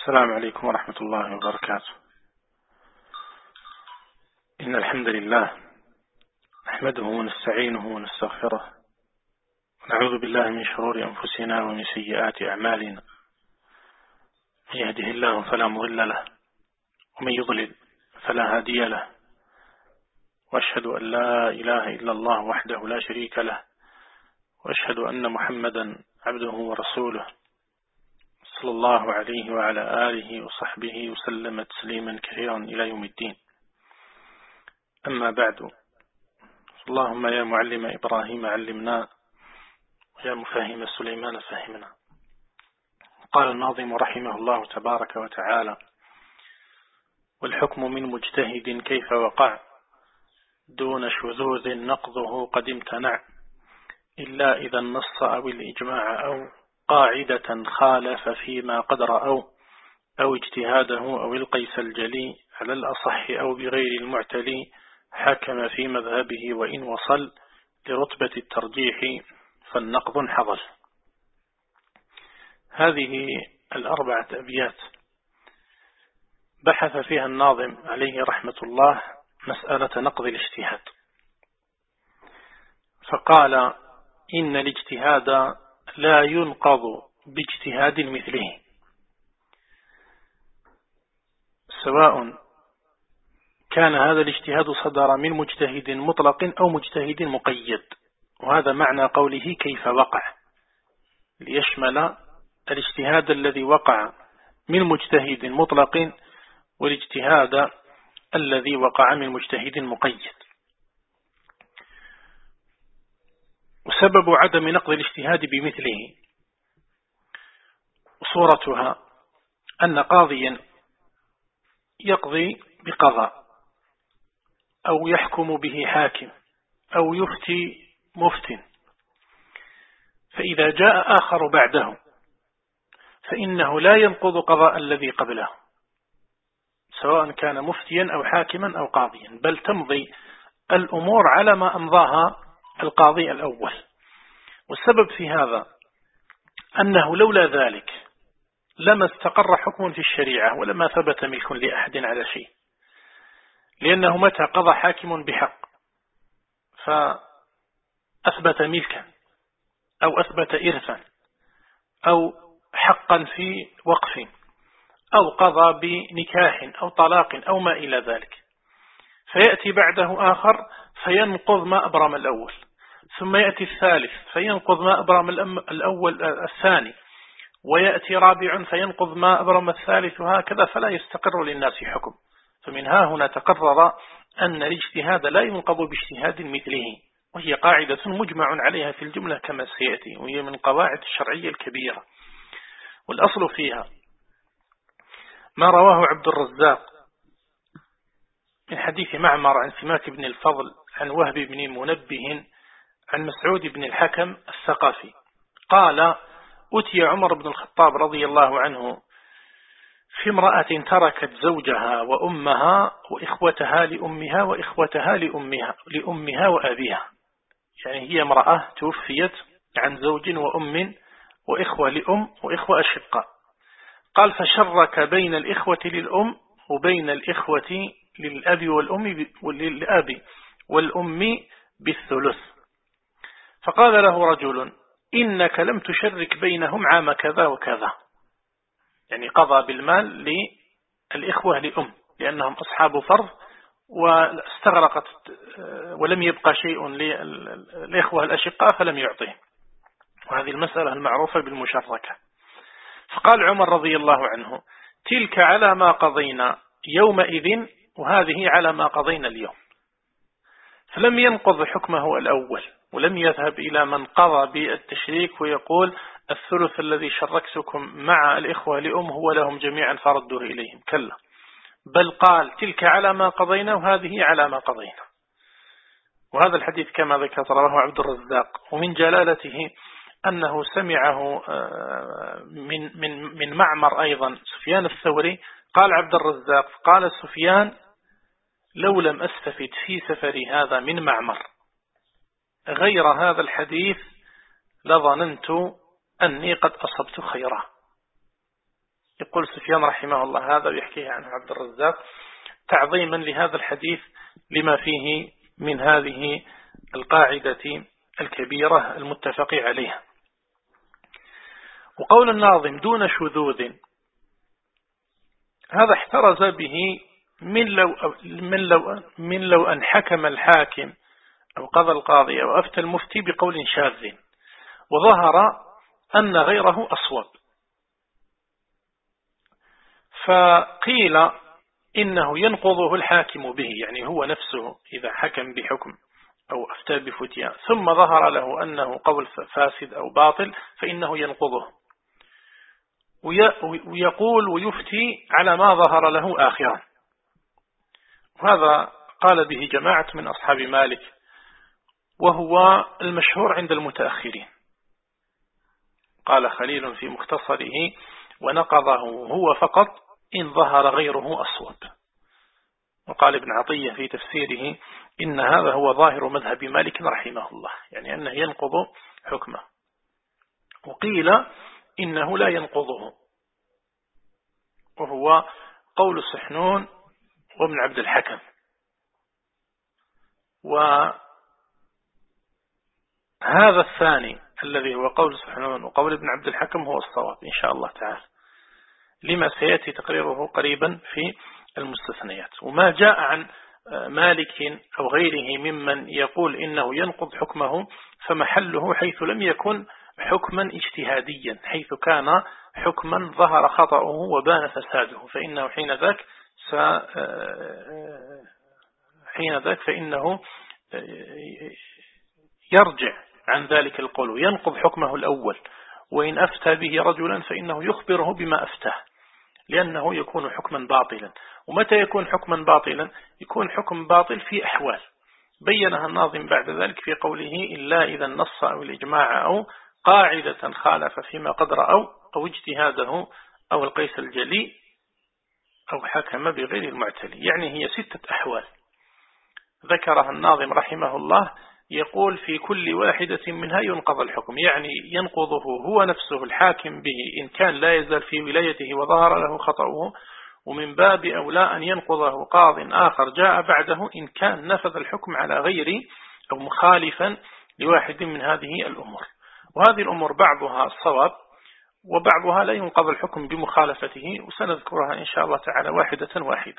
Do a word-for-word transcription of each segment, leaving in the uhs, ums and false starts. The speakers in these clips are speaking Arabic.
السلام عليكم ورحمة الله وبركاته. إن الحمد لله نحمده ونستعينه ونستغفره ونعوذ بالله من شرور أنفسنا ومن سيئات أعمالنا، من يهده الله فلا مضل له ومن يضلل فلا هادي له، وأشهد أن لا إله إلا الله وحده لا شريك له، وأشهد أن محمدا عبده ورسوله صلى الله عليه وعلى آله وصحبه وسلم تسليما كثيرا إلى يوم الدين. أما بعد، اللهم يا معلم إبراهيم علمنا ويا مفهم سليمان فهمنا. قال الناظم رحمه الله تبارك وتعالى: والحكم من مجتهد كيف وقع، دون شذوذ نقضه قد امتنع، إلا إذا النص أو الإجماع أو قاعدة خالف فيما قد رأوا، أو اجتهاده أو القيس الجلي على الأصح أو بغير المعتلي، حكم في مذهبه وإن وصل لرتبة الترجيح فالنقض انحضل. هذه الأربعة أبيات بحث فيها الناظم عليه رحمة الله مسألة نقض الاجتهاد، فقال: إن الاجتهاد لا ينقض باجتهاد مثله، سواء كان هذا الاجتهاد صدر من مجتهد مطلق أو مجتهد مقيد. وهذا معنى قوله كيف وقع، ليشمل الاجتهاد الذي وقع من مجتهد مطلق والاجتهاد الذي وقع من مجتهد مقيد. وسبب عدم نقض الاجتهاد بمثله صورتها أن قاضيا يقضي بقضاء أو يحكم به حاكم أو يفتي مفت، فإذا جاء آخر بعده فإنه لا ينقض قضاء الذي قبله، سواء كان مفتيا أو حاكما أو قاضيا، بل تمضي الأمور على ما أمضاها القاضي الأول. والسبب في هذا أنه لولا ذلك لما استقر حكم في الشريعة ولما ثبت ملك لأحد على شيء، لأنه متى قضى حاكم بحق فأثبت ملكا أو أثبت إرثا أو حقا في وقف أو قضى بنكاح أو طلاق أو ما إلى ذلك، فيأتي بعده آخر فينقض ما أبرم الأول، ثم يأتي الثالث فينقض ما أبرم الأول الثاني، ويأتي رابع فينقض ما أبرم الثالث، وهكذا فلا يستقر للناس حكم. فمن ها هنا تقرر أن الاجتهاد لا ينقض باجتهاد مثله، وهي قاعدة مجمع عليها في الجملة كما سيأتي، وهي من قواعد الشرعية الكبيرة. والأصل فيها ما رواه عبد الرزاق من حديث معمر عن سماك بن الفضل عن وهب بن منبه عن مسعود بن الحكم الثقفي قال: أتي عمر بن الخطاب رضي الله عنه في امرأة تركت زوجها وأمها وإخوتها لأمها وإخوتها لأمها, لأمها وأبيها، يعني هي امرأة توفيت عن زوج وأم وإخوة لأم وإخوة أشقاء. قال: فشرك بين الإخوة للأم وبين الإخوة للأب والأم والأب والأم بالثلث. فقال له رجل: إنك لم تشرك بينهم عام كذا وكذا، يعني قضى بالمال للإخوة لأم لأنهم أصحاب فرض واستغرقت ولم يبقى شيء للإخوة الأشقاء فلم يعطيه، وهذه المسألة المعروفة بالمشركة. فقال عمر رضي الله عنه: تلك على ما قضينا يومئذ وهذه على ما قضينا اليوم. فلم ينقض حكمه الأول، ولم يذهب إلى من قضى بالتشريك ويقول الثلث الذي شركتكم مع الإخوة لأم هو لهم جميعا فردوه إليهم، كلا، بل قال تلك على ما قضينا وهذه على ما قضينا. وهذا الحديث كما ذكرت رواه عبد الرزاق، ومن جلالته أنه سمعه من, من, من معمر أيضا سفيان الثوري. قال عبد الرزاق: قال سفيان: لو لم أستفد في سفري هذا من معمر غير هذا الحديث لظننت أني قد أصبت خيرا. يقول سفيان رحمه الله هذا ويحكيه عنه عبد الرزاق تعظيما لهذا الحديث لما فيه من هذه القاعدة الكبيرة المتفق عليها. وقول الناظم دون شذوذ هذا احترز به من لو, من لو, من لو أن حكم الحاكم أو قضى القاضي أو أفتى المفتي بقول شاذ وظهر أن غيره أصوب، فقيل إنه ينقضه الحاكم به، يعني هو نفسه إذا حكم بحكم أو أفتى بفتيا ثم ظهر له أنه قول فاسد أو باطل فإنه ينقضه ويقول ويفتي على ما ظهر له آخرا. وهذا قال به جماعة من أصحاب مالك، وهو المشهور عند المتأخرين. قال خليل في مختصره ونقضه هو فقط إن ظهر غيره أصوب. وقال ابن عطية في تفسيره إن هذا هو ظاهر مذهب مالك رحمه الله، يعني أنه ينقض حكمه. وقيل إنه لا ينقضه، وهو قول السحنون وابن عبد الحكم. وهذا الثاني الذي هو قول السحنون وقول ابن عبد الحكم هو الصواب إن شاء الله تعالى، لما سيأتي تقريره قريبا في المستثنيات. وما جاء عن مالك أو غيره ممن يقول إنه ينقض حكمه فمحله حيث لم يكن حكما اجتهاديا، حيث كان حكما ظهر خطأه وبان فساده، فإنه حين ذاك حين ذاك فإنه يرجع عن ذلك القول وينقض حكمه الأول، وإن أفتى به رجلا فإنه يخبره بما أفتاه، لأنه يكون حكما باطلا. ومتى يكون حكما باطلا؟ يكون حكم باطل في أحوال بينها الناظم بعد ذلك في قوله إلا إذا النص أو الإجماع أو قاعدة خالف فيما قد رأوا أو اجتهاده أو القيس الجلي أو حكم بغير المعتلي. يعني هي ستة أحوال ذكرها الناظم رحمه الله، يقول في كل واحدة منها ينقض الحكم، يعني ينقضه هو نفسه الحاكم به إن كان لا يزال في ولايته وظهر له خطأه، ومن باب أولى أن ينقضه قاض آخر جاء بعده إن كان نفذ الحكم على غير أو مخالفا لواحد من هذه الأمور. وهذه الأمور بعضها صواب وبعضها لا ينقض الحكم بمخالفته، وسنذكرها إن شاء الله تعالى واحدة واحدة.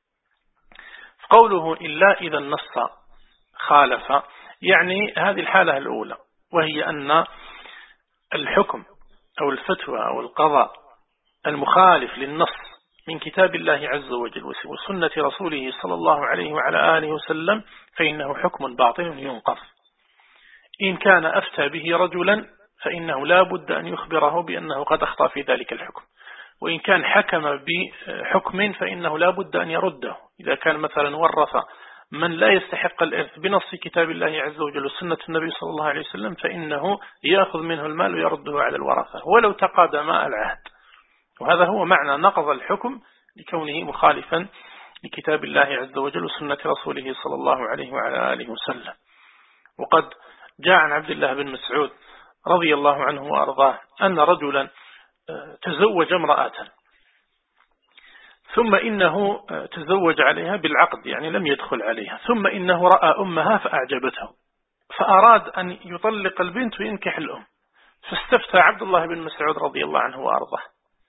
قوله إلا إذا النص خالف، يعني هذه الحالة الأولى، وهي أن الحكم أو الفتوى أو القضاء المخالف للنص من كتاب الله عز وجل وسنة رسوله صلى الله عليه وعلى آله وسلم فإنه حكم باطل ينقض. إن كان أفتى به رجلا فإنه لا بد أن يخبره بأنه قد أخطأ في ذلك الحكم، وإن كان حكم بحكم فإنه لا بد أن يرده. إذا كان مثلا ورث من لا يستحق الإرث بنص كتاب الله عز وجل وسنة النبي صلى الله عليه وسلم فإنه يأخذ منه المال ويرده على الورثة ولو تقادم العهد. وهذا هو معنى نقض الحكم لكونه مخالفا لكتاب الله عز وجل وسنة رسوله صلى الله عليه وعلى آله وسلم. وقد جاء عن عبد الله بن مسعود رضي الله عنه وأرضاه أن رجلا تزوج امرأة ثم إنه تزوج عليها بالعقد، يعني لم يدخل عليها، ثم إنه رأى أمها فأعجبته فأراد أن يطلق البنت وينكح الأم، فاستفتى عبد الله بن مسعود رضي الله عنه وأرضاه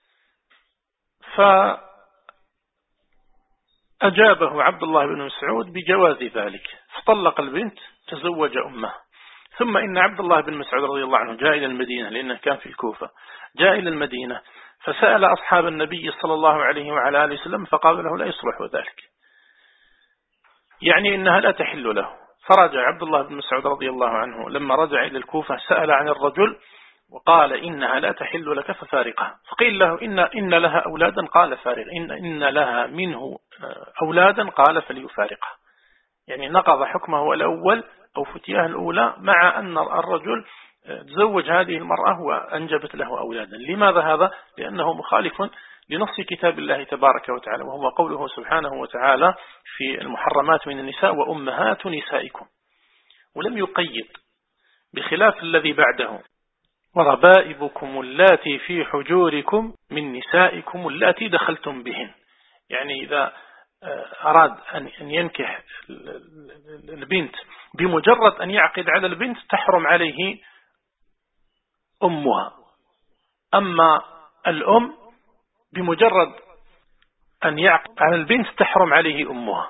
فأجابه عبد الله بن مسعود بجواز ذلك، فطلق البنت تزوج أمها. ثم إن عبد الله بن مسعود رضي الله عنه جاء إلى المدينة لأنه كان في الكوفة، جاء إلى المدينة فسأل أصحاب النبي صلى الله عليه وعلى آله وسلم فقال له لا يصلح ذلك، يعني إنها لا تحل له. فرجع عبد الله بن مسعود رضي الله عنه لما رجع إلى الكوفة سأل عن الرجل وقال إنها لا تحل لك ففارقها. فقيل له إن, إن لها أولادا قال فارق، إن, إن لها منه أولادا قال فليفارقها، يعني نقض حكمه الأول أو فتياه الأولى مع أن الرجل تزوج هذه المرأة وأنجبت له أولادا. لماذا هذا؟ لأنه مخالف لنص كتاب الله تبارك وتعالى، وهو قوله سبحانه وتعالى في المحرمات من النساء وأمهات نسائكم، ولم يقيد بخلاف الذي بعده وربائبكم اللاتي في حجوركم من نسائكم اللاتي دخلتم بهن. يعني إذا أراد أن ينكح البنت بمجرد أن يعقد على البنت تحرم عليه أمها. أما الأم بمجرد أن يعقد على البنت تحرم عليه أمها.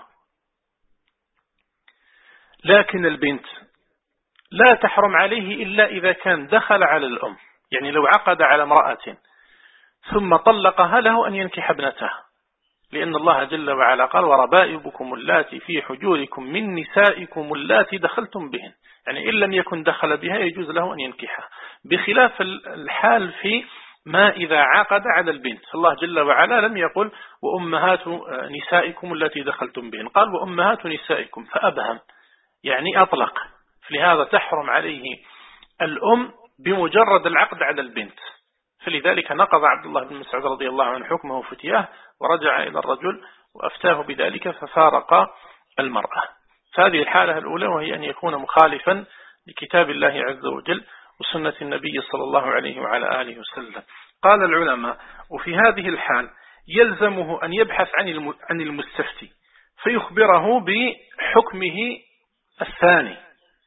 لكن البنت لا تحرم عليه إلا إذا كان دخل على الأم. يعني لو عقد على امرأة ثم طلقها له أن ينكح ابنتها، لأن الله جل وعلا قال وربائبكم اللاتي في حجوركم من نسائكم اللاتي دخلتم بهن. يعني إن لم يكن دخل بها يجوز له أن ينكحها، بخلاف الحال في ما إذا عقد على البنت. الله جل وعلا لم يقل وأمهات نسائكم التي دخلتم بهن، قال وأمهات نسائكم فأبهم، يعني أطلق. فلهذا تحرم عليه الأم بمجرد العقد على البنت. فلذلك نقض عبد الله بن مسعود رضي الله عنه حكمه فتياه، ورجع إلى الرجل وأفتاه بذلك ففارق المرأة. فهذه الحالة الأولى، وهي أن يكون مخالفا لكتاب الله عز وجل وسنة النبي صلى الله عليه وعلى آله وسلم. قال العلماء وفي هذه الحال يلزمه أن يبحث عن المستفتي فيخبره بحكمه الثاني،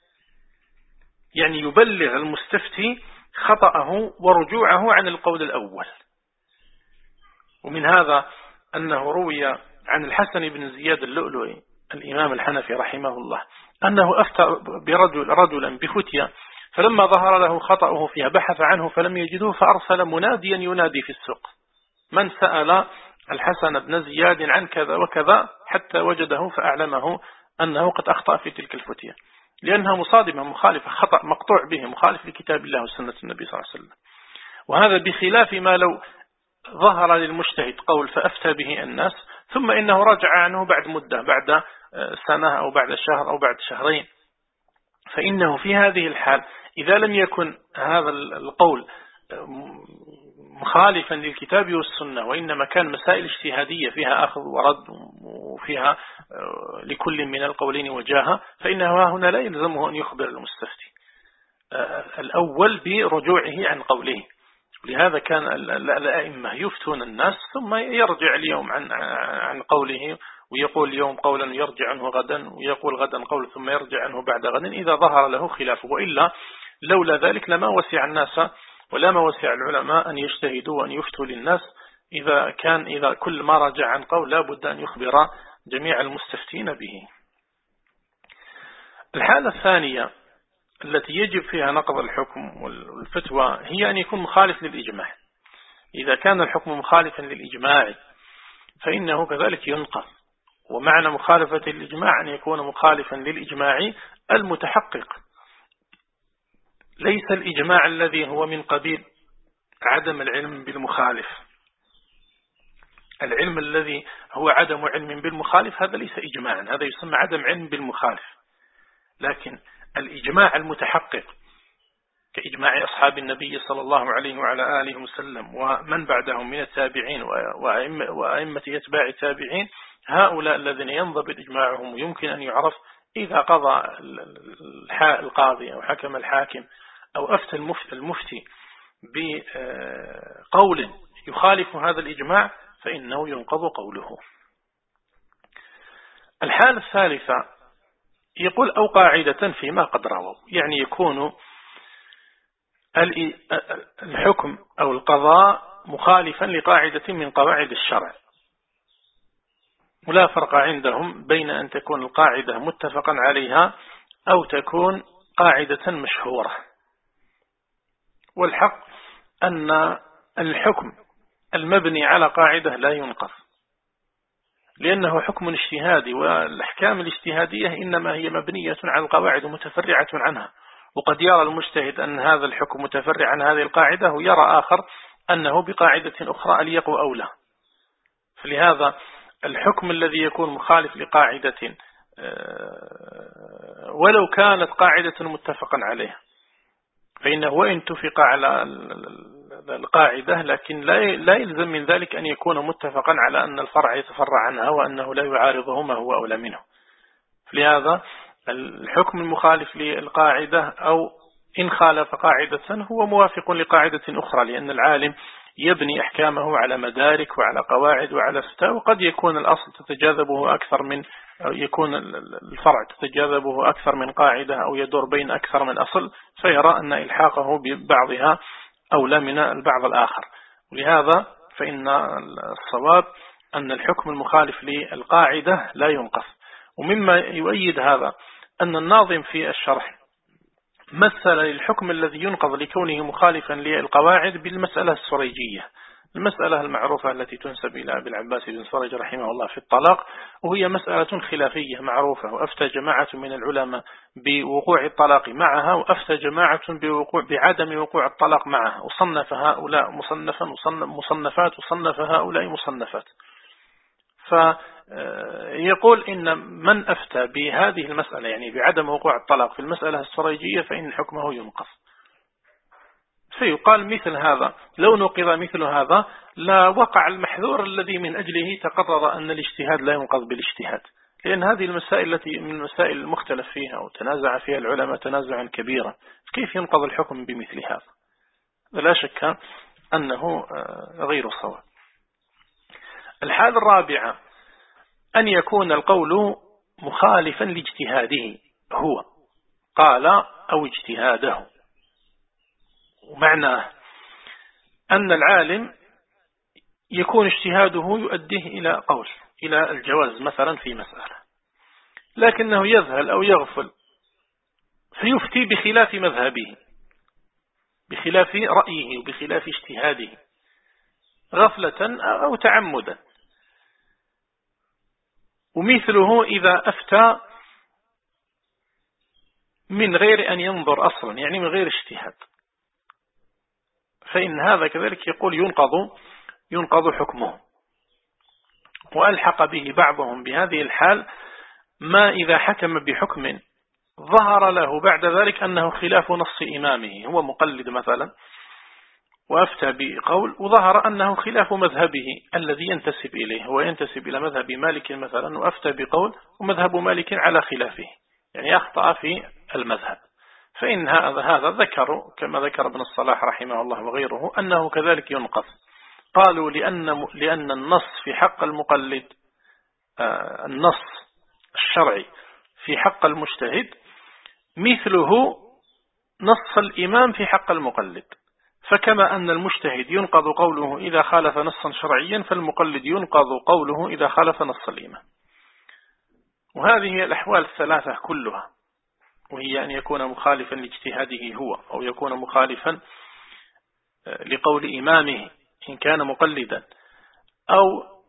يعني يبلغ المستفتي خطأه ورجوعه عن القول الأول. ومن هذا أنه روي عن الحسن بن زياد اللؤلؤي الإمام الحنفي رحمه الله أنه أفتى برجل رجلا بفتية، فلما ظهر له خطأه فيها بحث عنه فلم يجده، فأرسل مناديا ينادي في السوق من سأل الحسن بن زياد عن كذا وكذا، حتى وجده فأعلمه أنه قد أخطأ في تلك الفتية، لأنها مصادمة مخالفة، خطأ مقطوع به مخالف لكتاب الله وسنة النبي صلى الله عليه وسلم. وهذا بخلاف ما لو ظهر للمجتهد قول فأفتى به الناس ثم إنه رجع عنه بعد مدة، بعد سنة أو بعد شهر أو بعد شهرين، فإنه في هذه الحال إذا لم يكن هذا القول مخالفا للكتاب والسنة، وإنما كان مسائل اجتهادية فيها أخذ ورد وفيها لكل من القولين وجاهة، فإنه هنا لا يلزمه أن يخبر المستفتي الأول برجوعه عن قوله. لهذا كان الأئمة يفتون الناس ثم يرجع اليوم عن عن قوله، ويقول اليوم قولا يرجع عنه غدا، ويقول غدا قول ثم يرجع عنه بعد غد إذا ظهر له خلافه. وإلا لولا ذلك لما وسع الناس ولا ما وسع العلماء أن يجتهدوا وأن يفتوا للناس. إذا كان إذا كل ما رجع عن قول لا بد أن يخبر جميع المستفتين به. الحالة الثانية التي يجب فيها نقض الحكم والفتوى هي أن يكون مخالف للإجماع. إذا كان الحكم مخالفا للإجماع فإنه كذلك ينقض. ومعنى مخالفة الإجماع أن يكون مخالفا للإجماع المتحقق، ليس الإجماع الذي هو من قبيل عدم العلم بالمخالف. العلم الذي هو عدم علم بالمخالف هذا ليس إجماعا، هذا يسمى عدم علم بالمخالف. لكن الإجماع المتحقق كإجماع أصحاب النبي صلى الله عليه وعلى آله وسلم ومن بعدهم من التابعين وأئمة يتباع التابعين، هؤلاء الذين ينضبط إجماعهم ويمكن أن يعرف إذا قضى القاضي أو حكم الحاكم أو أفتى المفتي بقول يخالف هذا الإجماع فإنه ينقض قوله. الحالة الثالثة يقول أو قاعدة فيما قد رووا، يعني يكون الحكم أو القضاء مخالفا لقاعدة من قواعد الشرع. ولا فرق عندهم بين أن تكون القاعدة متفقا عليها أو تكون قاعدة مشهورة. والحق أن الحكم المبني على قاعدة لا ينقض، لأنه حكم اجتهادي، والأحكام الاجتهادية إنما هي مبنية على القواعد متفرعة عنها. وقد يرى المجتهد أن هذا الحكم متفرع عن هذه القاعدة، ويرى آخر أنه بقاعدة أخرى أليق أولى. فلهذا الحكم الذي يكون مخالف لقاعدة ولو كانت قاعدة متفقا عليها فإنه وإن اتفق على القاعدة لكن لا يلزم من ذلك أن يكون متفقا على أن الفرع يتفرع عنها وأنه لا يعارضه ما هو أولى منه. لهذا الحكم المخالف للقاعدة أو إن خالف قاعدة هو موافق لقاعدة أخرى، لأن العالم يبني أحكامه على مدارك وعلى قواعد وعلى فتاوى، وقد يكون الأصل تتجاذبه أكثر من أو يكون الفرع تتجاذبه أكثر من قاعدة أو يدور بين أكثر من أصل، فيرى أن إلحاقه ببعضها أولى من البعض الآخر. ولهذا فإن الصواب أن الحكم المخالف للقاعدة لا ينقص. ومما يؤيد هذا أن الناظم في الشرح مثل للحكم الذي ينقض لكونه مخالفا للقواعد بالمسألة السريجية، المسألة المعروفة التي تنسب إلى أبي العباس بن سريج رحمه الله في الطلاق، وهي مسألة خلافية معروفة، وأفتى جماعة من العلماء بوقوع الطلاق معها، وأفتى جماعة بوقوع بعدم وقوع الطلاق معها، وصنف هؤلاء مصنفا مصنفات وصنف هؤلاء مصنفات. فيقول إن من أفتى بهذه المسألة يعني بعدم وقوع الطلاق في المسألة السريجية فإن حكمه ينقص. فيقال مثل هذا لو نقض مثل هذا لا وقع المحذور الذي من أجله تقرر أن الاجتهاد لا ينقض بالاجتهاد، لأن هذه المسائل التي من المسائل المختلف فيها وتنازع فيها العلماء تنازعا كبيرا، كيف ينقض الحكم بمثل هذا؟ لا شك أنه غير صواب. الحالة الرابعة أن يكون القول مخالفا لاجتهاده هو قال أو اجتهاده، ومعناه أن العالم يكون اجتهاده يؤديه إلى قول إلى الجواز مثلا في مسألة، لكنه يذهل أو يغفل فيفتي بخلاف مذهبه، بخلاف رأيه وبخلاف اجتهاده، غفلة أو تعمدا. ومثله إذا أفتى من غير أن ينظر أصلا، يعني من غير اجتهاد، فإن هذا كذلك يقول ينقض ينقض حكمه. وألحق به بعضهم بهذه الحال ما إذا حكم بحكم ظهر له بعد ذلك أنه خلاف نص إمامه، هو مقلد مثلا وأفتى بقول وظهر أنه خلاف مذهبه الذي ينتسب إليه، هو ينتسب إلى مذهب مالك مثلا وأفتى بقول ومذهب مالك على خلافه، يعني أخطأ في المذهب، فإن هذا هذا ذكروا كما ذكر ابن الصلاح رحمه الله وغيره أنه كذلك ينقض. قالوا لأن لأن النص في حق المقلد آه النص الشرعي في حق المجتهد مثله نص الإمام في حق المقلد، فكما أن المجتهد ينقض قوله إذا خالف نصا شرعيا فالمقلد ينقض قوله إذا خالف نص الإمام. وهذه هي الأحوال الثلاثة كلها، وهي أن يكون مخالفا لاجتهاده هو، أو يكون مخالفا لقول إمامه إن كان مقلدا، أو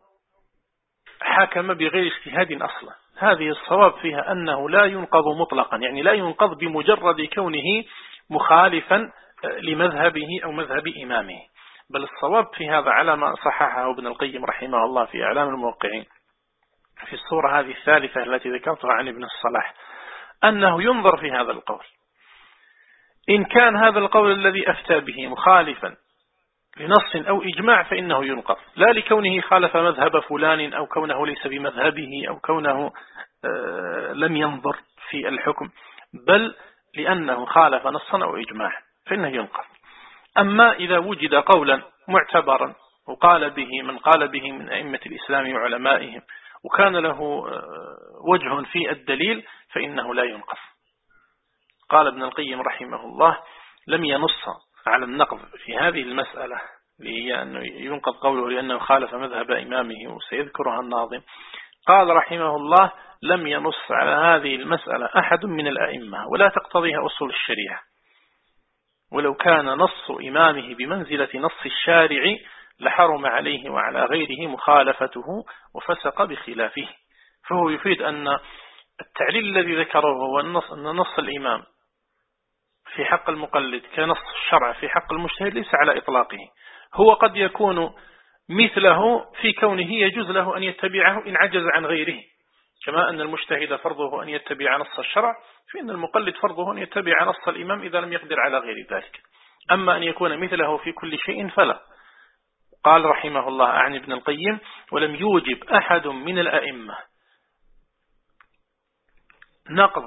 حكم بغير اجتهاد أصلا. هذه الصواب فيها أنه لا ينقض مطلقا، يعني لا ينقض بمجرد كونه مخالفا لمذهبه أو مذهب إمامه، بل الصواب في هذا على ما صححه ابن القيم رحمه الله في إعلام الموقعين في الصورة هذه الثالثة التي ذكرتها عن ابن الصلاح، أنه ينظر في هذا القول إن كان هذا القول الذي أفتى به مخالفا لنص أو إجماع فإنه ينقض، لا لكونه خالف مذهب فلان أو كونه ليس بمذهبه أو كونه لم ينظر في الحكم، بل لأنه خالف نصا أو إجماع فإنه ينقض. أما إذا وجد قولا معتبرا وقال به من قال به من أئمة الإسلام وعلمائهم وكان له وجه في الدليل فإنه لا ينقض. قال ابن القيم رحمه الله لم ينص على النقض في هذه المسألة هي أنه ينقض قوله لأنه خالف مذهب إمامه، وسيذكرها الناظم. قال رحمه الله لم ينص على هذه المسألة أحد من الأئمة ولا تقتضيها أصول الشريعة، ولو كان نص إمامه بمنزلة نص الشارع لحرم عليه وعلى غيره مخالفته وفسق بخلافه. فهو يفيد أن التعليل الذي ذكره هو النص أن نص الإمام في حق المقلد كنص الشرع في حق المجتهد ليس على إطلاقه، هو قد يكون مثله في كونه يجوز له أن يتبعه إن عجز عن غيره، كما أن المجتهد فرضه أن يتبع نص الشرع فإن المقلد فرضه أن يتبع نص الإمام إذا لم يقدر على غير ذلك. أما أن يكون مثله في كل شيء فلا. قال رحمه الله عن ابن القيم ولم يوجب أحد من الأئمة نقض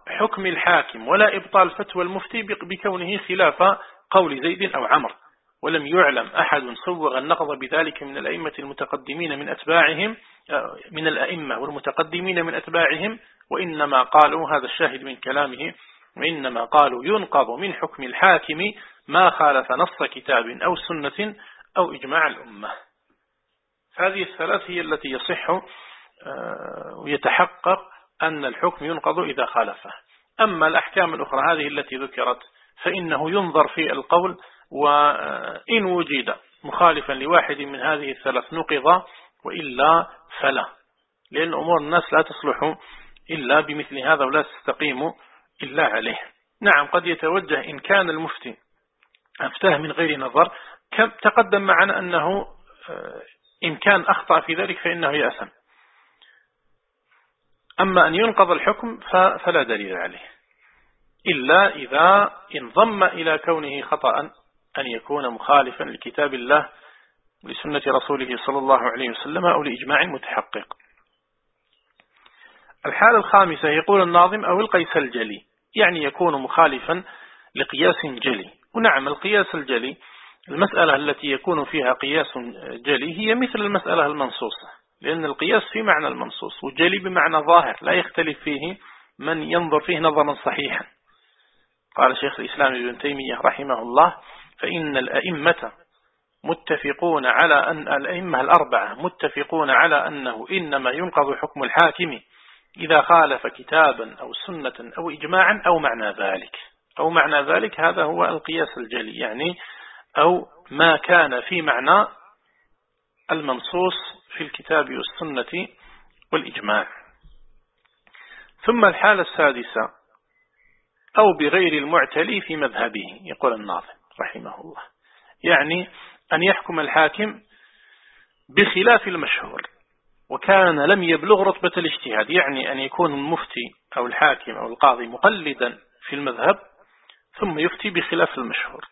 حكم الحاكم ولا إبطال فتوى المفتي بكونه خلاف قول زيد أو عمرو، ولم يعلم أحد صوغ النقض بذلك من الأئمة المتقدمين من أتباعهم من الأئمة والمتقدمين من أتباعهم، وإنما قالوا هذا الشاهد من كلامه، وإنما قالوا ينقض من حكم الحاكم ما خالف نص كتاب أو سنة أو إجماع الأمة. هذه الثلاث هي التي يصح ويتحقق أن الحكم ينقض إذا خالفه. أما الأحكام الأخرى هذه التي ذكرت فإنه ينظر في القول، وإن وجد مخالفا لواحد من هذه الثلاث نقض، وإلا فلا، لأن أمور الناس لا تصلح إلا بمثل هذا ولا تستقيم إلا عليه. نعم قد يتوجه إن كان المفتي أفتاه من غير نظر، تقدم معنا أنه إن كان أخطأ في ذلك فإنه يأثم، أما أن ينقض الحكم فلا دليل عليه، إلا إذا انضم إلى كونه خطأ أن يكون مخالفا لكتاب الله ولسنة رسوله صلى الله عليه وسلم أو لإجماع متحقق. الحالة الخامسة يقول الناظم أو القياس الجلي، يعني يكون مخالفا لقياس جلي. ونعم القياس الجلي المسألة التي يكون فيها قياس جلي هي مثل المسألة المنصوصة، لأن القياس في معنى المنصوص، والجلي بمعنى ظاهر لا يختلف فيه من ينظر فيه نظرا صحيحا. قال شيخ الإسلام ابن تيمية رحمه الله فإن الأئمة متفقون على أن الأئمة الأربعة متفقون على أنه إنما ينقض حكم الحاكم إذا خالف كتابا أو سنة أو إجماعا أو معنى ذلك. أو معنى ذلك هذا هو القياس الجلي، يعني أو ما كان في معنى المنصوص في الكتاب والسنة والإجماع. ثم الحالة السادسة أو بغير المعتلي في مذهبه، يقول الناظم رحمه الله، يعني أن يحكم الحاكم بخلاف المشهور وكان لم يبلغ رتبة الاجتهاد، يعني أن يكون المفتي أو الحاكم أو القاضي مقلدا في المذهب ثم يفتي بخلاف المشهور،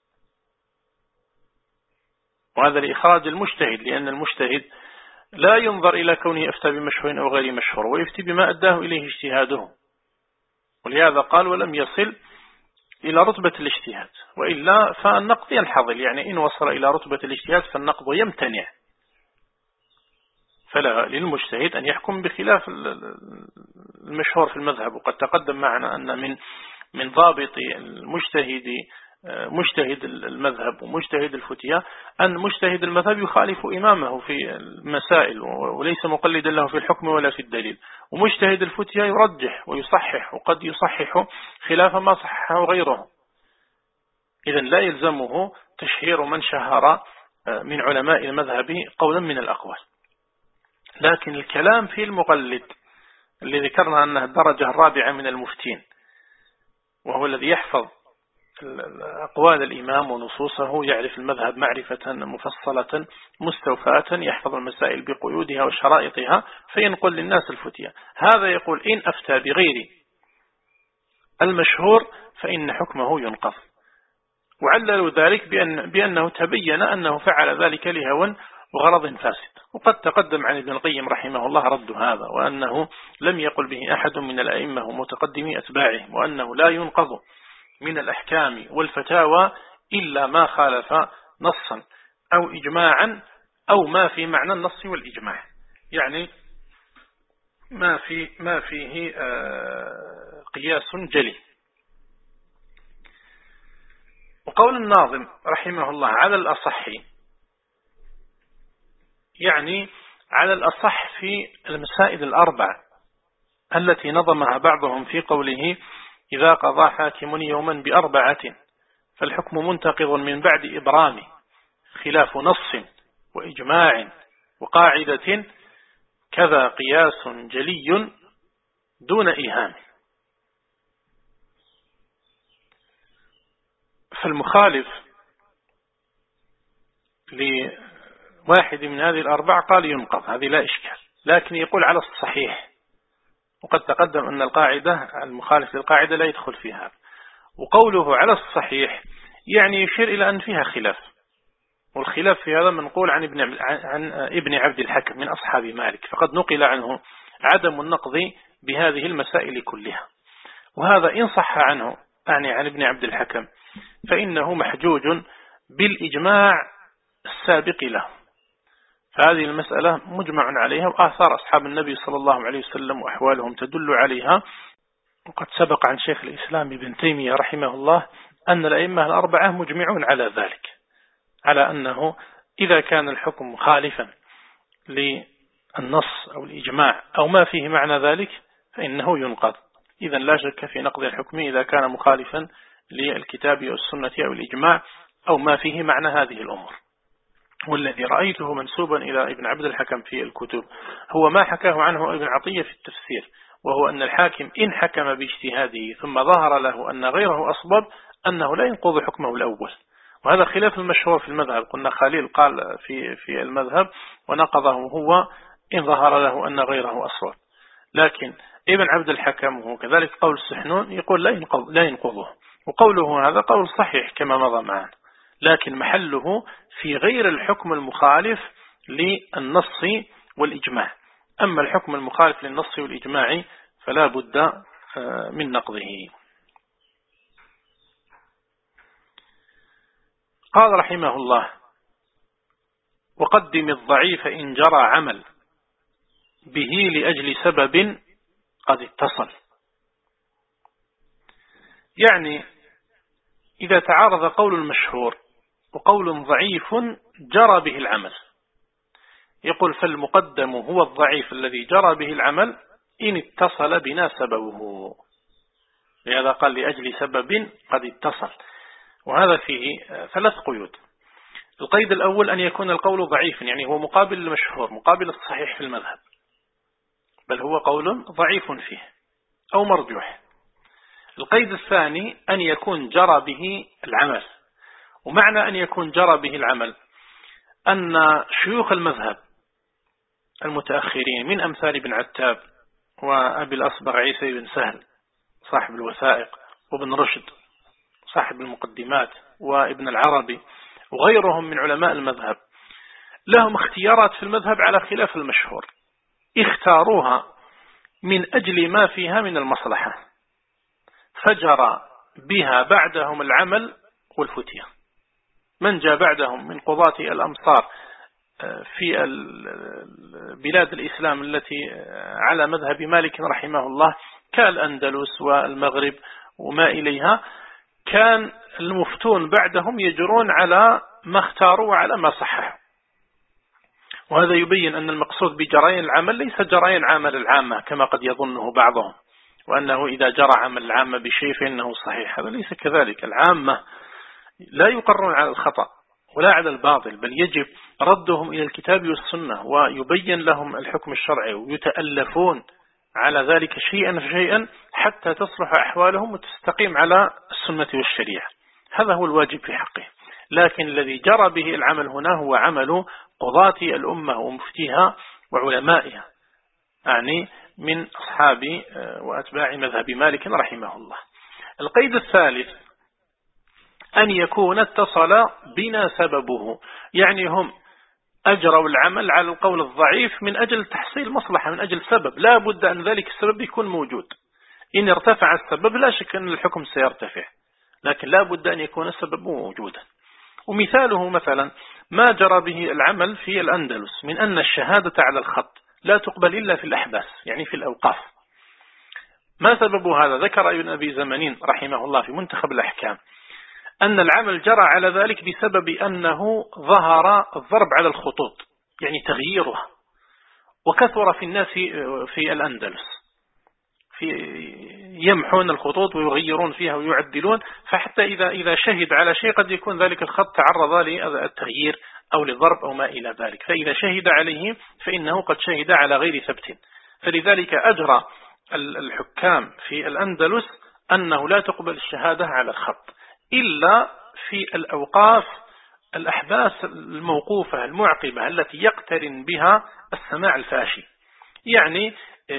وهذا لإخراج المجتهد، لأن المجتهد لا ينظر إلى كونه يفتى بمشهور أو غير مشهور، ويفتي بما أداه إليه اجتهاده، ولهذا قال ولم يصل إلى رتبة الاجتهاد، وإلا فالنقض ينحضل، يعني إن وصل إلى رتبة الاجتهاد فالنقض يمتنع، فلا للمجتهد أن يحكم بخلاف المشهور في المذهب. وقد تقدم معنا أن من من ضابط المجتهد مجتهد المذهب ومجتهد الفتية أن مجتهد المذهب يخالف إمامه في المسائل وليس مقلدا له في الحكم ولا في الدليل، ومجتهد الفتية يرجح ويصحح وقد يصحح خلاف ما صححه غيره. إذن لا يلزمه تشهير من شهر من علماء المذهب قولا من الأقوال. لكن الكلام في المقلد اللي ذكرنا أنها الدرجة الرابعة من المفتين، وهو الذي يحفظ أقوال الإمام ونصوصه، يعرف المذهب معرفة مفصلة مستوفاة، يحفظ المسائل بقيودها وشرائطها فينقل للناس الفتية. هذا يقول إن أفتى بغير المشهور فإن حكمه ينقض، وعللوا ذلك بأن بأنه تبين أنه فعل ذلك لهوى وغرض فاسد. وقد تقدم عن ابن القيم رحمه الله رد هذا، وأنه لم يقل به أحد من الأئمة ومتقدمي أتباعهم، وأنه لا ينقض من الأحكام والفتاوى إلا ما خالف نصا أو إجماعا أو ما في معنى النص والإجماع، يعني ما في ما فيه قياس جلي. وقول الناظم رحمه الله على الأصح، يعني على الأصح في المسائل الأربع التي نظمها بعضهم في قوله إذا قضى حاكم يوما بأربعة فالحكم منتقض من بعد إبرام خلاف نص وإجماع وقاعدة كذا قياس جلي دون إيهام. فالمخالف لواحد من هذه الأربع قال ينقض، هذه لا إشكال، لكن يقول على الصحيح، وقد تقدم أن القاعدة المخالف للقاعدة لا يدخل فيها. وقوله على الصحيح يعني يشير إلى أن فيها خلاف، والخلاف في هذا منقول عن ابن عن ابن عبد الحكم من أصحاب مالك، فقد نقل عنه عدم النقض بهذه المسائل كلها. وهذا إن صح عنه يعني عن ابن عبد الحكم فإنه محجوج بالإجماع السابق له. فهذه المسألة مجمع عليها، وآثار أصحاب النبي صلى الله عليه وسلم وأحوالهم تدل عليها. وقد سبق عن شيخ الإسلام ابن تيمية رحمه الله أن الأئمة الأربعة مجمعون على ذلك، على أنه إذا كان الحكم مخالفا للنص أو الإجماع أو ما فيه معنى ذلك فإنه ينقض. إذن لا شك في نقض الحكم إذا كان مخالفا للكتاب والسنة أو الإجماع أو ما فيه معنى هذه الأمور. والذي رأيته منسوبا إلى ابن عبد الحكم في الكتب هو ما حكاه عنه ابن عطية في التفسير، وهو أن الحاكم إن حكم باجتهاده ثم ظهر له أن غيره أصبب أنه لا ينقض حكمه الأول. وهذا خلاف المشهور في المذهب. قلنا خليل قال في في المذهب ونقضه هو إن ظهر له أن غيره أصوب، لكن ابن عبد الحكم وكذلك قول السحنون يقول لا ينقض لا ينقضه، وقوله هذا قول صحيح كما مضى معنا، لكن محله في غير الحكم المخالف للنص والإجماع. أما الحكم المخالف للنص والإجماع فلا بد من نقضه. قال رحمه الله: وقدم الضعيف إن جرى عمل به لأجل سبب قد اتصل. يعني إذا تعارض قول المشهور وقول ضعيف جرى به العمل، يقول فالمقدم هو الضعيف الذي جرى به العمل إن اتصل بنا سببه، لهذا قال لأجل سبب قد اتصل. وهذا فيه ثلاث قيود. القيد الأول أن يكون القول ضعيف، يعني هو مقابل المشهور مقابل الصحيح في المذهب، بل هو قول ضعيف فيه أو مرجوح. القيد الثاني أن يكون جرى به العمل. ومعنى أن يكون جرى به العمل أن شيوخ المذهب المتأخرين من أمثال ابن عتاب وأبي الأصبغ عيسى بن سهل صاحب الوثائق، وابن رشد صاحب المقدمات، وابن العربي وغيرهم من علماء المذهب لهم اختيارات في المذهب على خلاف المشهور، اختاروها من أجل ما فيها من المصلحة، فجرى بها بعدهم العمل والفتية. من جاء بعدهم من قضاة الأمصار في بلاد الإسلام التي على مذهب مالك رحمه الله كالأندلس والمغرب وما إليها، كان المفتون بعدهم يجرون على ما اختاروا وعلى ما صححوا. وهذا يبين أن المقصود بجريان العمل ليس جريان عمل العامة كما قد يظنه بعضهم، وأنه إذا جرى عمل العامة بشيء فإنه صحيح. هذا ليس كذلك. العامة لا يقرون على الخطأ ولا على الباطل، بل يجب ردهم إلى الكتاب والسنة ويبين لهم الحكم الشرعي، ويتألفون على ذلك شيئا فشيئا حتى تصلح أحوالهم وتستقيم على السنة والشريعة. هذا هو الواجب في حقه. لكن الذي جرى به العمل هنا هو عمل قضاة الأمة ومفتيها وعلمائها، يعني من أصحاب وأتباع مذهب مالك رحمه الله. القيد الثالث أن يكون اتصل بنا سببه، يعني هم أجروا العمل على القول الضعيف من أجل تحصيل مصلحة، من أجل سبب، لا بد أن ذلك السبب يكون موجود. إن ارتفع السبب لا شك أن الحكم سيرتفع، لكن لا بد أن يكون السبب موجودا. ومثاله مثلا ما جرى به العمل في الأندلس من أن الشهادة على الخط لا تقبل إلا في الأحباس، يعني في الأوقاف. ما سبب هذا؟ ذكر ابن أبي زمنين رحمه الله في منتخب الأحكام أن العمل جرى على ذلك بسبب أنه ظهر الضرب على الخطوط، يعني تغييرها، وكثر في الناس في الأندلس في يمحون الخطوط ويغيرون فيها ويعدلون، فحتى إذا إذا شهد على شيء قد يكون ذلك الخط تعرض للتغيير أو للضرب أو ما إلى ذلك، فإذا شهد عليه فإنه قد شهد على غير ثبت. فلذلك أجرى الحكام في الأندلس أنه لا تقبل الشهادة على الخط إلا في الأوقاف الأحباس الموقوفة المعقبة التي يقترن بها السماع الفاشي، يعني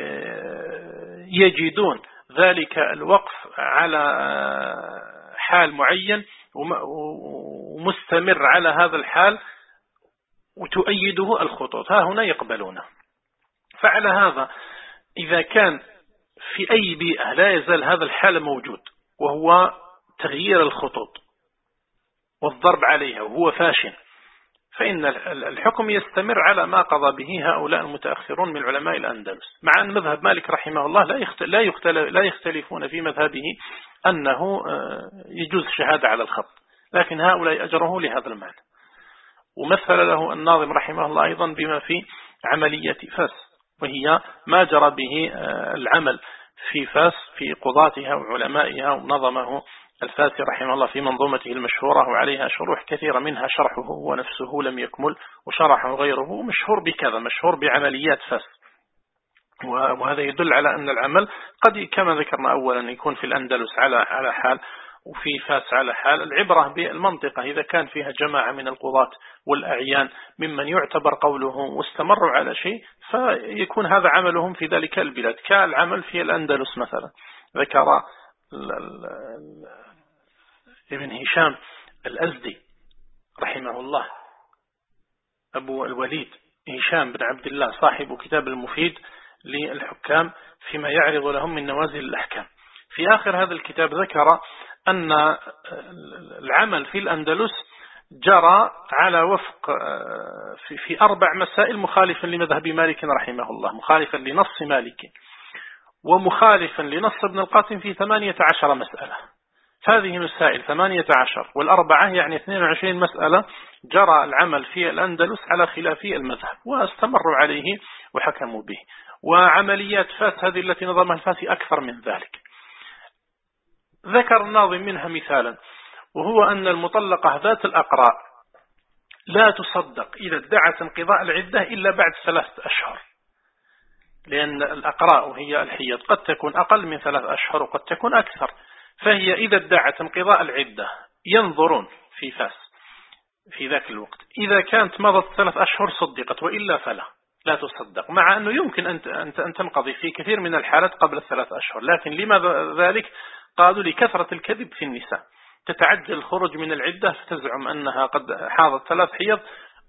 يجدون ذلك الوقف على حال معين ومستمر على هذا الحال وتؤيده الخطوط، ها هنا يقبلونه. فعلى هذا إذا كان في أي بيئة لا يزال هذا الحال موجود، وهو تغيير الخطوط والضرب عليها وهو فاشن، فإن الحكم يستمر على ما قضى به هؤلاء المتأخرون من علماء الأندلس، مع أن مذهب مالك رحمه الله لا يختلفون في مذهبه أنه يجوز الشهادة على الخط، لكن هؤلاء أجره لهذا المعنى. ومثل له الناظم رحمه الله أيضا بما في عملية فاس، وهي ما جرى به العمل في فاس في قضاتها وعلمائها، ونظمه الفاسي رحمه الله في منظومته المشهورة، وعليها شروح كثيرة منها شرحه هو نفسه لم يكمل، وشرحه غيره مشهور بكذا، مشهور بعمليات فاس. وهذا يدل على أن العمل قد كما ذكرنا أولا يكون في الأندلس على على حال، وفي فاس على حال. العبرة بالمنطقة، إذا كان فيها جماعة من القضاة والأعيان ممن يعتبر قوله واستمروا على شيء، فيكون هذا عملهم في ذلك البلاد، كالعمل في الأندلس مثلا. ذكر ابن هشام الأزدي رحمه الله أبو الوليد هشام بن عبد الله صاحب كتاب المفيد للحكام فيما يعرض لهم من نوازل الأحكام، في آخر هذا الكتاب ذكر أن العمل في الأندلس جرى على وفق في, في أربع مسائل مخالفا لمذهب مالك رحمه الله، مخالفا لنص مالك، ومخالفا لنص ابن القاسم في ثمانية عشر مسألة. هذه مسائل ثمانية عشر والأربعة يعني اثنين وعشرين مسألة جرى العمل في الأندلس على خلاف المذهب، واستمروا عليه وحكموا به. وعمليات فاس هذه التي نظمها الفاسي أكثر من ذلك. ذكر الناظم منها مثالا، وهو أن المطلقة ذات الأقراء لا تصدق إذا ادعت انقضاء العدة إلا بعد ثلاثة أشهر، لأن الأقراء وهي الحيض قد تكون أقل من ثلاث أشهر وقد تكون أكثر، فهي إذا ادعت انقضاء العدة ينظرون في فاس في ذاك الوقت، إذا كانت مضت ثلاث أشهر صدقت، وإلا فلا لا تصدق، مع أنه يمكن أن تنقضي في كثير من الحالات قبل الثلاث أشهر. لكن لماذا ذلك؟ قالوا لكثرة الكذب في النساء، تتعجل الخروج من العدة فتزعم أنها قد حاضت ثلاث حيض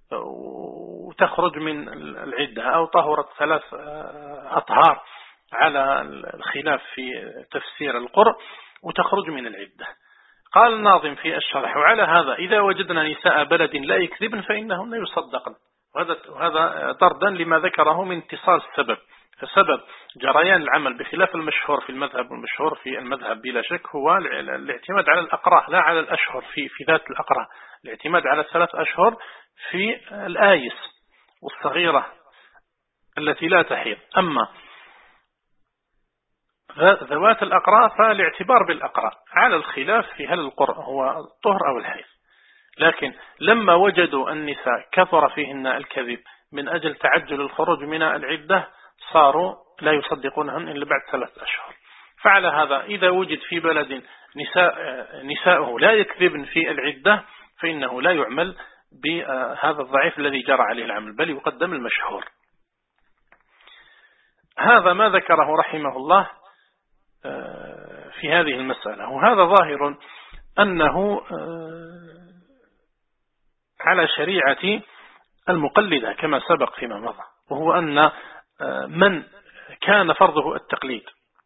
وتخرج من العدة، أو طهرت ثلاث أطهار على الخلاف في تفسير القرء وتخرج من العدة. قال الناظم في الشرح: وعلى هذا إذا وجدنا نساء بلد لا يكذبن فإنهن يصدقن. وهذا طردا لما ذكره من اتصال السبب، فسبب جريان العمل بخلاف المشهور في المذهب، والمشهور في المذهب بلا شك هو الاعتماد على الأقراء لا على الأشهر في في ذات الأقراء، الاعتماد على الثلاث أشهر في الآيس والصغيرة التي لا تحيض. أما ذوات الأقراء فالاعتبار بالأقراء على الخلاف في هل القرء هو الطهر أو الحيض. لكن لما وجدوا النساء كثر فيهن الكذب من أجل تعجل الخروج من العدة صاروا لا يصدقونهن إلا بعد ثلاث أشهر. فعلى هذا إذا وجد في بلد نساء نساءه لا يكذبن في العدة فإنه لا يعمل بهذا الضعيف الذي جرى عليه العمل، بل يقدم المشهور. هذا ما ذكره رحمه الله في هذه المسألة، وهذا ظاهر أنه على شريعة المقلدة كما سبق فيما مضى، وهو أن من كان فرضه التقليد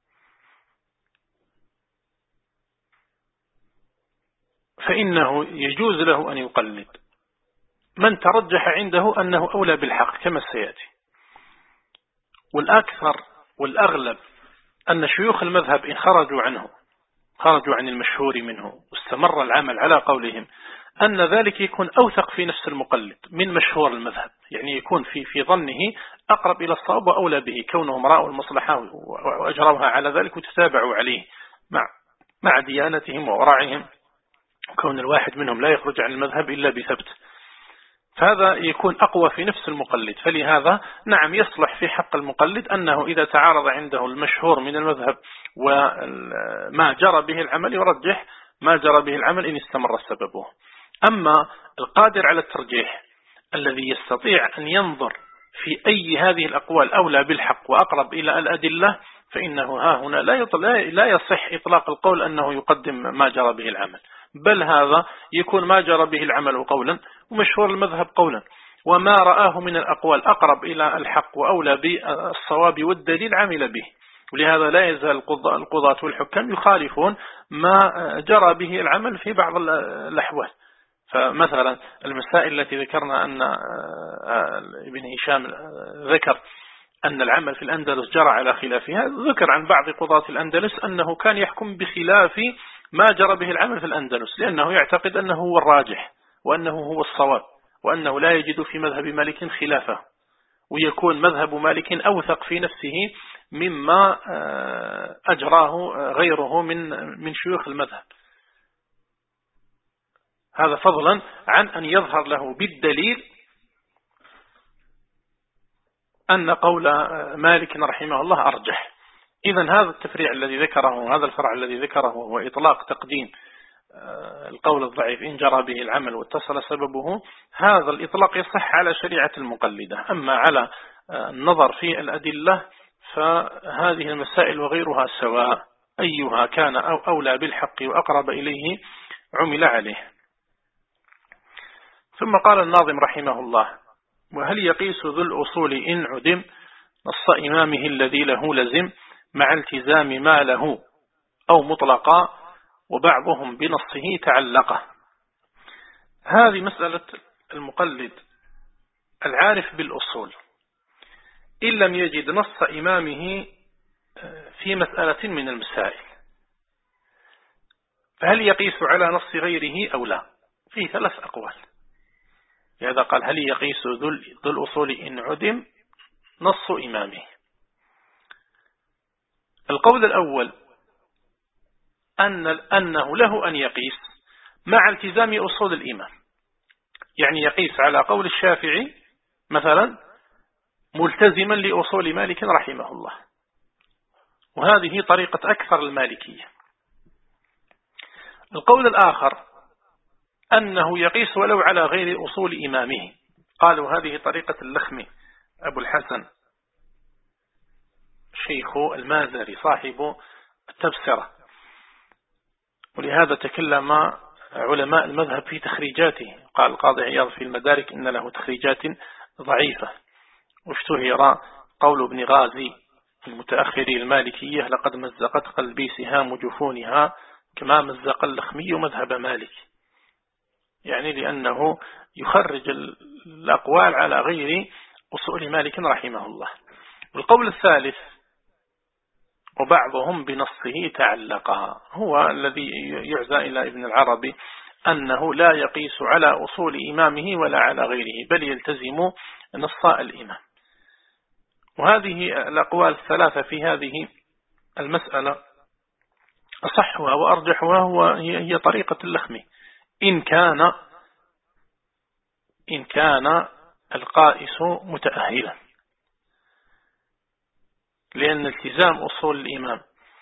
فإنه يجوز له أن يقلد من ترجح عنده أنه أولى بالحق كما سيأتي. والأكثر والأغلب أن شيوخ المذهب إن خرجوا عنه خرجوا عن المشهور منه واستمر العمل على قولهم أن ذلك يكون أوثق في نفس المقلد من مشهور المذهب، يعني يكون في في ظنه أقرب إلى الصواب وأولى به، كونهم رأوا المصلحة وأجروها على ذلك وتتابعوا عليه مع مع ديانتهم وورعهم، كون الواحد منهم لا يخرج عن المذهب إلا بثبت، فهذا يكون أقوى في نفس المقلد. فلهذا نعم يصلح في حق المقلد أنه إذا تعارض عنده المشهور من المذهب وما جرى به العمل يرجح ما جرى به العمل إن استمر سببه. أما القادر على الترجيح الذي يستطيع أن ينظر في أي هذه الأقوال أولى بالحق وأقرب إلى الأدلة فإنه ها هنا لا لا يصح إطلاق القول أنه يقدم ما جرى به العمل، بل هذا يكون ما جرى به العمل قولا ومشهور المذهب قولا، وما رآه من الأقوال أقرب إلى الحق وأولى بالصواب والدليل عمل به. ولهذا لا يزال القضاة والحكام يخالفون ما جرى به العمل في بعض الأحوال. فمثلا المسائل التي ذكرنا أن ابن هشام ذكر أن العمل في الأندلس جرى على خلافها، ذكر عن بعض قضاة الأندلس أنه كان يحكم بخلاف ما جرى به العمل في الأندلس، لأنه يعتقد أنه هو الراجح وأنه هو الصواب، وأنه لا يجد في مذهب مالك خلافه، ويكون مذهب مالك أوثق في نفسه مما أجراه غيره من من شيوخ المذهب. هذا فضلا عن أن يظهر له بالدليل أن قول مالك رحمه الله أرجح. إذن هذا التفريع الذي ذكره، هذا الفرع الذي ذكره هو إطلاق تقديم القول الضعيف إن جرى به العمل واتصل سببه، هذا الإطلاق يصح على شريعة المقلدة. أما على النظر في الأدلة فهذه المسائل وغيرها سواء، أيها كان أو أولى بالحق وأقرب إليه عمل عليه. ثم قال الناظم رحمه الله: وهل يقيس ذو الأصول إن عدم نص إمامه الذي له لزم مع التزام ما له أو مطلقا وبعضهم بنصه تعلقه. هذه مسألة المقلد العارف بالأصول إن لم يجد نص إمامه في مسألة من المسائل، فهل يقيس على نص غيره أو لا؟ فيه ثلاث أقوال. لهذا قال: هل يقيس ذو الأصول إن عدم نص إمامه. القول الأول أن أنه له أن يقيس مع التزام أصول الإمام، يعني يقيس على قول الشافعي مثلا ملتزما لأصول مالك رحمه الله، وهذه طريقة أكثر المالكية. القول الآخر أنه يقيس ولو على غير أصول إمامه، قالوا هذه طريقة اللخمي أبو الحسن شيخ المازري صاحب التبصرة، ولهذا تكلم علماء المذهب في تخريجاته. قال القاضي عياض في المدارك إن له تخريجات ضعيفة، واشتهر قول ابن غازي المتأخري المالكية: لقد مزقت قلبي سهام جفونها كما مزق اللخمي مذهب مالك، يعني لأنه يخرج الأقوال على غير أصول مالك رحمه الله. والقول الثالث وبعضهم بنصه تعلقها، هو الذي يعزى إلى ابن العربي أنه لا يقيس على أصول إمامه ولا على غيره، بل يلتزم نص الإمام. وهذه الأقوال الثلاثة في هذه المسألة أصحها وأرجحها هو هي طريقة اللخمي، إن كان إن كان القائس متأهلا، لأن التزام أصول الإمام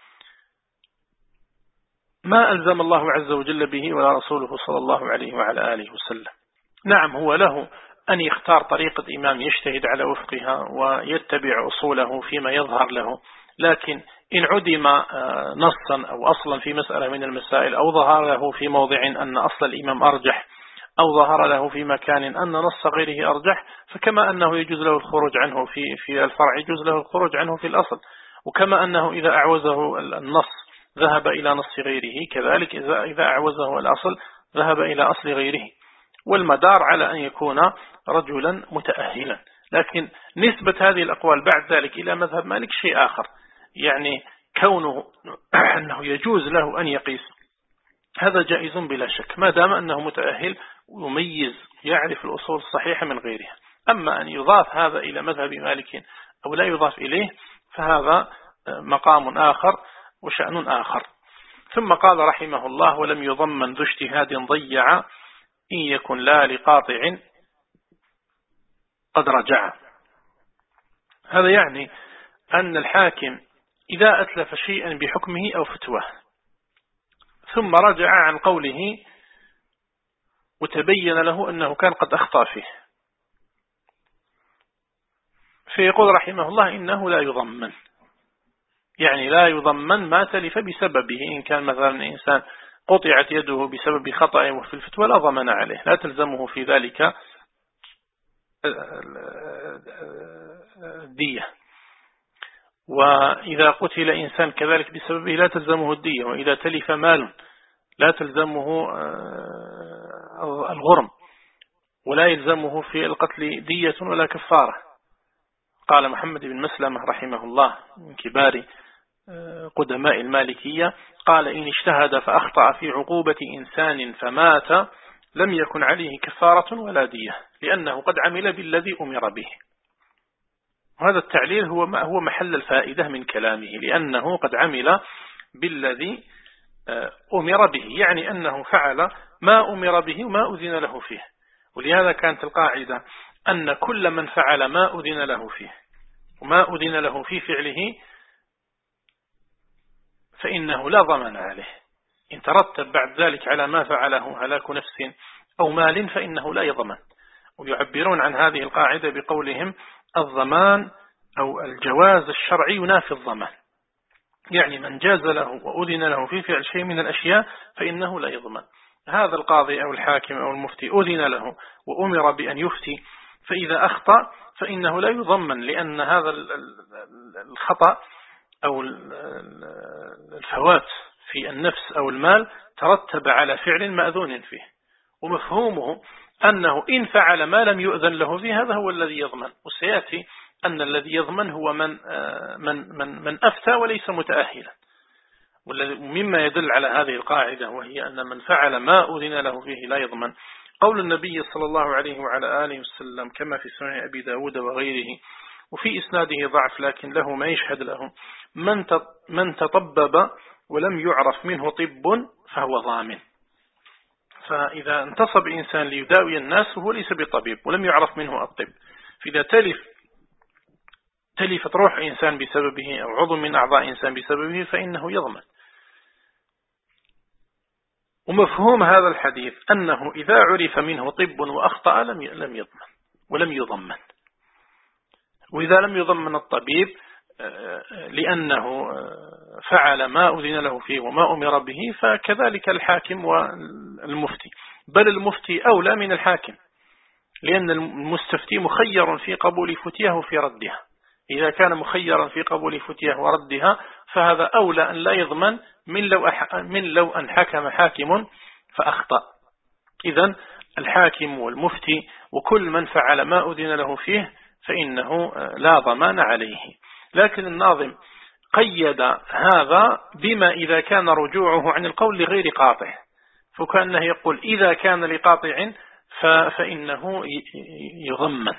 ما ألزم الله عز وجل به ولا رسوله صلى الله عليه وعلى آله وسلم. نعم، هو له أن يختار طريقة إمام يجتهد على وفقها ويتبع أصوله فيما يظهر له، لكن إن عدم نصا أو أصلا في مسألة من المسائل، أو ظهر له في موضع أن أصل الإمام أرجح، أو ظهر له في مكان أن نص غيره أرجح، فكما أنه يجوز له الخروج عنه في في الفرع يجوز له الخروج عنه في الأصل. وكما أنه إذا أعوزه النص ذهب إلى نص غيره، كذلك إذا إذا أعوزه الأصل ذهب إلى أصل غيره. والمدار على أن يكون رجلا متأهلا. لكن نسبة هذه الأقوال بعد ذلك إلى مذهب مالك شيء آخر، يعني كونه أنه يجوز له أن يقيس هذا جائز بلا شك، ما دام أنه متأهل ويميز يعرف الأصول الصحيحة من غيرها. أما أن يضاف هذا إلى مذهب مالك أو لا يضاف إليه فهذا مقام آخر وشأن آخر. ثم قال رحمه الله: ولم يضمن ذو اجتهاد ضيع إن يكن لا لقاطع قد رجع. هذا يعني أن الحاكم إذا أتلف شيئا بحكمه أو فتواه ثم رجع عن قوله وتبين له أنه كان قد أخطأ فيه، فيقول رحمه الله: إنه لا يضمن، يعني لا يضمن ما تلف بسببه. إن كان مثلا إنسان قطعت يده بسبب خطأه في الفتوى لا ضمن عليه، لا تلزمه في ذلك الدية. وإذا قتل إنسان كذلك بسببه لا تلزمه الدية، وإذا تلف مال لا تلزمه الغرم، ولا يلزمه في القتل دية ولا كفارة. قال محمد بن مسلمة رحمه الله من كبار قدماء المالكية، قال إن اجتهد فأخطأ في عقوبة إنسان فمات لم يكن عليه كفارة ولا دية، لأنه قد عمل بالذي أمر به. هذا التعليل هو ما هو محل الفائدة من كلامه، لأنه قد عمل بالذي أمر به، يعني أنه فعل ما أمر به وما أذن له فيه. ولهذا كانت القاعدة أن كل من فعل ما أذن له فيه وما أذن له في فعله فإنه لا ضمان عليه. إن ترتب بعد ذلك على ما فعله هلاك نفس أو مال فإنه لا يضمن. ويعبرون عن هذه القاعدة بقولهم الضمان أو الجواز الشرعي ينافي الضمان، يعني من جاز له وأذن له في فعل شيء من الأشياء فإنه لا يضمن. هذا القاضي أو الحاكم أو المفتي أذن له وأمر بأن يفتي، فإذا أخطأ فإنه لا يضمن، لأن هذا الخطأ أو الفوات في النفس أو المال ترتب على فعل مأذون فيه، ومفهومه أنه إن فعل ما لم يؤذن له فيه هذا هو الذي يضمن. وسيأتي أن الذي يضمن هو من من من من أفتى وليس متأهلا. ومما يدل على هذه القاعدة وهي أن من فعل ما أذن له فيه لا يضمن قول النبي صلى الله عليه وعلى آله وسلم كما في سنن أبي داود وغيره، وفي إسناده ضعف لكن له ما يشهد له: من من تطبب ولم يعرف منه طب فهو ضامن. فإذا انتصب إنسان ليداوي الناس وهو ليس بطبيب ولم يعرف منه الطب، فإذا تلف تلفت روح إنسان بسببه أو عضو من أعضاء إنسان بسببه فإنه يضمن. ومفهوم هذا الحديث أنه إذا عرف منه طب وأخطأ لم لم يضمن ولم يضمن. وإذا لم يضمن الطبيب لأنه فعل ما أذن له فيه وما أمر به فكذلك الحاكم والمفتي، بل المفتي أولى من الحاكم، لأن المستفتي مخير في قبول فتيه وفي ردها. إذا كان مخيرا في قبول فتيه وردها فهذا أولى أن لا يضمن من لو أح من لو أن حكم حاكم فأخطأ. إذن الحاكم والمفتي وكل من فعل ما أذن له فيه فإنه لا ضمان عليه. لكن الناظم قيد هذا بما إذا كان رجوعه عن القول لغير قاطع، فكأنه يقول إذا كان لقاطع فإنه يضمن،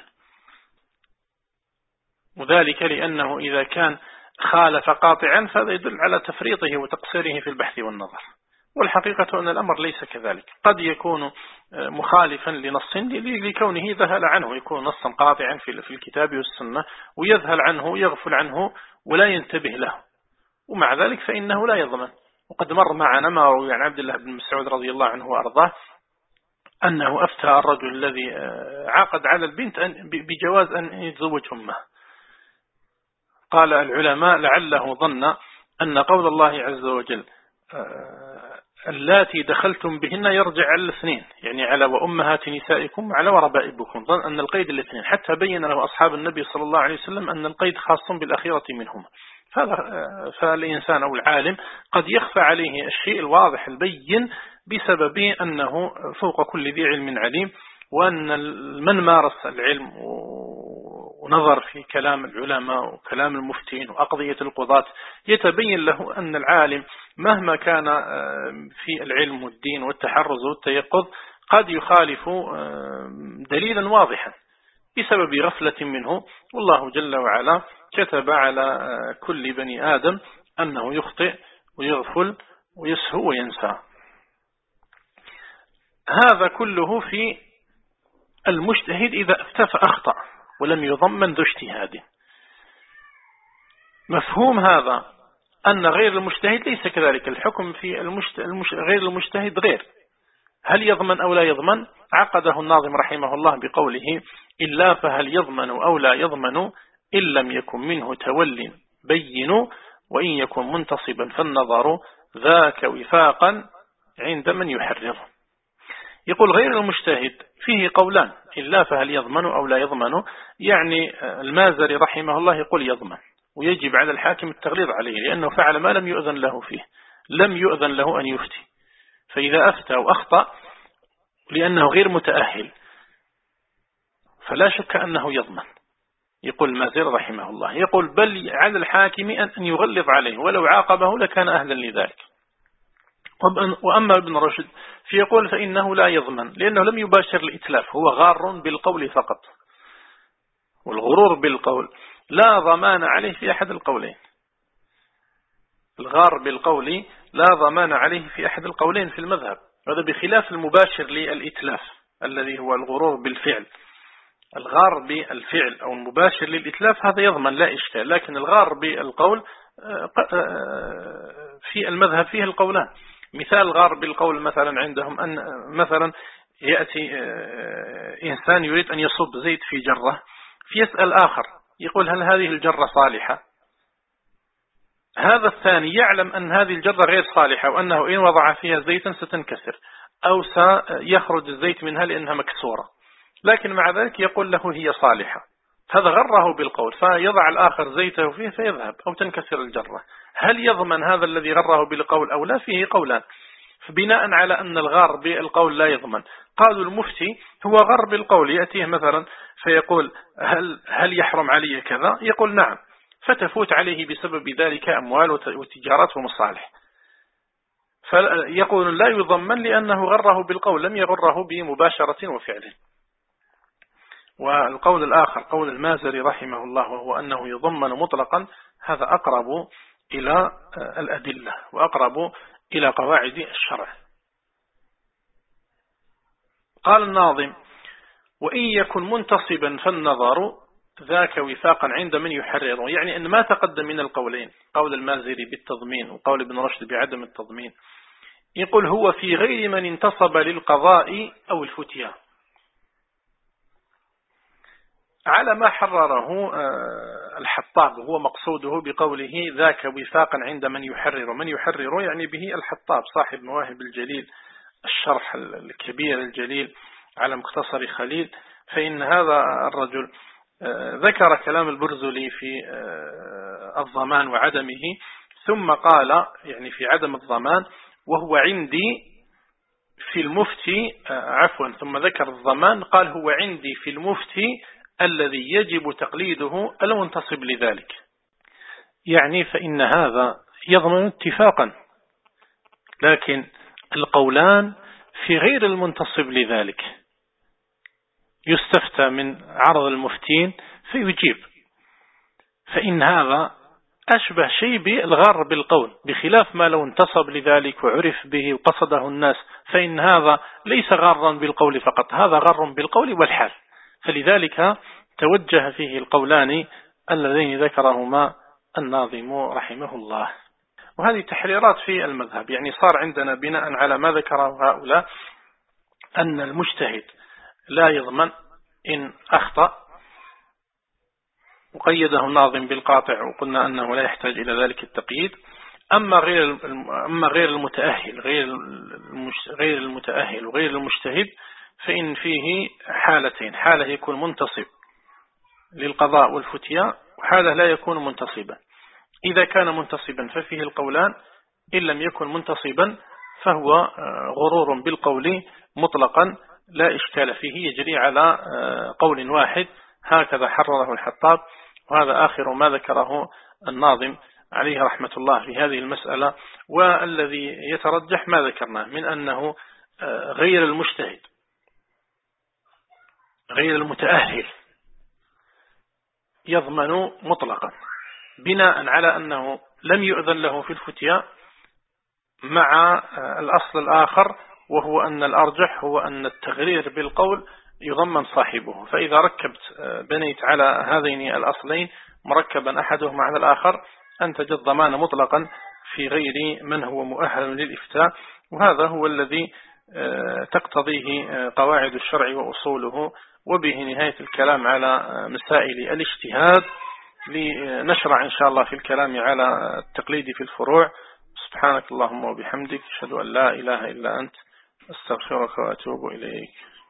وذلك لأنه إذا كان خالف قاطعا فهذا يدل على تفريطه وتقصيره في البحث والنظر. والحقيقة أن الأمر ليس كذلك، قد يكون مخالفا لنص لكونه ذهل عنه، يكون نصا قاطعا في الكتاب والسنة ويذهل عنه يغفل عنه ولا ينتبه له، ومع ذلك فإنه لا يضمن. وقد مر معنا ما روي عن عبد الله بن مسعود رضي الله عنه وأرضاه أنه أفتى الرجل الذي عقد على البنت بجواز أن يتزوج أمه. قال العلماء لعله ظن أن قول الله عز وجل اللاتي دخلتم بهن يرجع على الاثنين، يعني على وأمهات نسائكم وعلى وربائبكم، ظن أن القيد الاثنين، حتى بين له أصحاب النبي صلى الله عليه وسلم أن القيد خاص بالأخيرة منهما. فالإنسان أو العالم قد يخفى عليه الشيء الواضح البين بسبب أنه فوق كل ذي علم عليم، وأن من مارس العلم ونظر في كلام العلماء وكلام المفتين وأقضية القضاة يتبين له أن العالم مهما كان في العلم والدين والتحرز والتيقظ قد يخالف دليلا واضحا بسبب غفلة منه، والله جل وعلا كتب على كل بني آدم أنه يخطئ ويغفل ويسهو وينسى. هذا كله في المجتهد إذا افتى فأخطأ ولم يضمن ذو اجتهاد. مفهوم هذا أن غير المجتهد ليس كذلك، الحكم في المجت... المش... غير المجتهد غير، هل يضمن أو لا يضمن؟ عقده الناظم رحمه الله بقوله إلا فهل يضمن أو لا يضمن إن لم يكن منه تول بين وإن يكن منتصبا فالنظر ذاك وفاقا عند من يحرر. يقول غير المجتهد فيه قولان، إلا فهل يضمن أو لا يضمن، يعني المازري رحمه الله يقول يضمن، ويجب على الحاكم التغليظ عليه لأنه فعل ما لم يؤذن له فيه، لم يؤذن له أن يفتي. فإذا أفتى وأخطأ لأنه غير متأهل فلا شك أنه يضمن. يقول المازري رحمه الله، يقول بل على الحاكم أن يغلظ عليه ولو عاقبه لكان أهلا لذلك. وأما ابن رشد فيقول فإنه لا يضمن لأنه لم يباشر الإتلاف، هو غار بالقول فقط، والغرور بالقول لا ضمان عليه في أحد القولين. الغار بالقول لا ضمان عليه في أحد القولين في المذهب، هذا بخلاف المباشر للإتلاف الذي هو الغرور بالفعل. الغار بالفعل أو المباشر للإتلاف هذا يضمن لا إشكال، لكن الغار بالقول في المذهب فيه القولان. مثال غار بالقول مثلا عندهم أن مثلا يأتي إنسان يريد أن يصب زيت في جرة، فيسأل آخر يقول هل هذه الجرة صالحة؟ هذا الثاني يعلم أن هذه الجرة غير صالحة وأنه إن وضع فيها زيتا ستنكسر أو سيخرج الزيت منها لأنها مكسورة، لكن مع ذلك يقول له هي صالحة. هذا غره بالقول، فيضع الآخر زيته فيه فيذهب أو تنكسر الجرة. هل يضمن هذا الذي غره بالقول أو لا؟ فيه قولان. فبناء على أن الغار بالقول لا يضمن، قالوا المفتي هو غر بالقول، يأتيه مثلا فيقول هل, هل يحرم علي كذا؟ يقول نعم، فتفوت عليه بسبب ذلك أموال وتجارات ومصالح، فيقول لا يضمن لأنه غره بالقول لم يغره بمباشرة وفعل. والقول الآخر قول المازري رحمه الله وهو أنه يضمن مطلقا، هذا أقرب إلى الأدلة وأقرب إلى قواعد الشرع. قال الناظم وإن يكن منتصبا فالنظر ذاك وفاقا عند من يحرر، يعني أن ما تقدم من القولين، قول المازري بالتضمين وقول ابن رشد بعدم التضمين، يقول هو في غير من انتصب للقضاء أو الفتيا، على ما حرره الحطاب، وهو مقصوده بقوله ذاك وفاقا عند من يحرر. من يحرر يعني به الحطاب صاحب مواهب الجليل، الشرح الكبير الجليل على مختصر خليل. فإن هذا الرجل ذكر كلام البرزلي في الضمان وعدمه، ثم قال يعني في عدم الضمان وهو عندي في المفتي عفوا ثم ذكر الضمان قال هو عندي في المفتي الذي يجب تقليده المنتصب لذلك. يعني فإن هذا يضمن اتفاقا، لكن القولان في غير المنتصب لذلك. يستفتى من عرض المفتين فيجيب، فإن هذا أشبه شيء بالغر بالقول، بخلاف ما لو انتصب لذلك وعرف به وقصده الناس، فإن هذا ليس غرا بالقول فقط، هذا غر بالقول والحال. فلذلك توجه فيه القولان اللذين ذكرهما الناظم رحمه الله. وهذه تحريرات في المذهب، يعني صار عندنا بناء على ما ذكره هؤلاء أن المجتهد لا يضمن إن أخطأ، وقيده الناظم بالقاطع وقلنا أنه لا يحتاج إلى ذلك التقييد. أما غير أما غير المتأهل غير غير المتأهل وغير المجتهد فإن فيه حالتين، حالة يكون منتصب للقضاء والفتيا، وحالة لا يكون منتصبا. إذا كان منتصبا ففيه القولان، إن لم يكن منتصبا فهو غرور بالقول مطلقا لا إشكال فيه، يجري على قول واحد. هكذا حرره الحطاب، وهذا آخر ما ذكره الناظم عليه رحمة الله في هذه المسألة. والذي يترجح ما ذكرناه من أنه غير المجتهد غير المتأهل يضمن مطلقا، بناء على أنه لم يؤذن له في الفتيا، مع الأصل الآخر وهو أن الأرجح هو أن التغرير بالقول يضمن صاحبه. فإذا ركبت بنيت على هذين الأصلين مركبا أحدهما على الآخر أنتج الضمان مطلقا في غير من هو مؤهل للإفتاء. وهذا هو الذي تقتضيه قواعد الشرع وأصوله، وبه نهاية الكلام على مسائل الاجتهاد، لنشرع إن شاء الله في الكلام على التقليد في الفروع. سبحانك اللهم وبحمدك، أشهد أن لا إله إلا أنت، أستغفرك وأتوب إليك.